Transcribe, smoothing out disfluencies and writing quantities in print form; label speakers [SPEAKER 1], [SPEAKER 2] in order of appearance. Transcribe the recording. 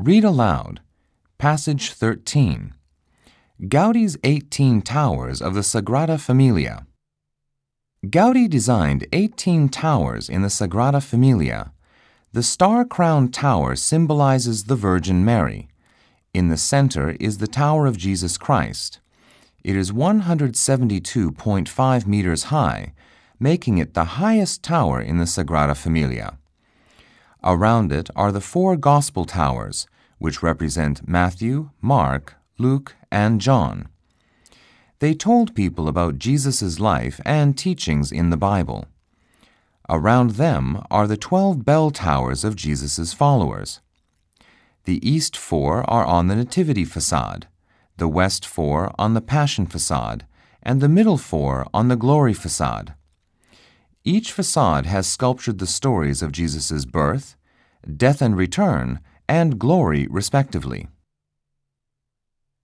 [SPEAKER 1] Read aloud. Passage 13. Gaudi's 18 Towers of the Sagrada Familia. Gaudi designed 18 towers in the Sagrada Familia. The star-crowned tower symbolizes the Virgin Mary. In the center is the Tower of Jesus Christ. It is 172.5 meters high, making it the highest tower in the Sagrada Familia. Around it are the 4 Gospel towers, which represent Matthew, Mark, Luke, and John. They told people about Jesus' life and teachings in the Bible. Around them are the 12 bell towers of Jesus' followers. The east 4 are on the Nativity facade, the west 4 on the Passion facade, and the middle 4 on the Glory facade. Each facade has sculptured the stories of Jesus' birth, death and return, and glory respectively.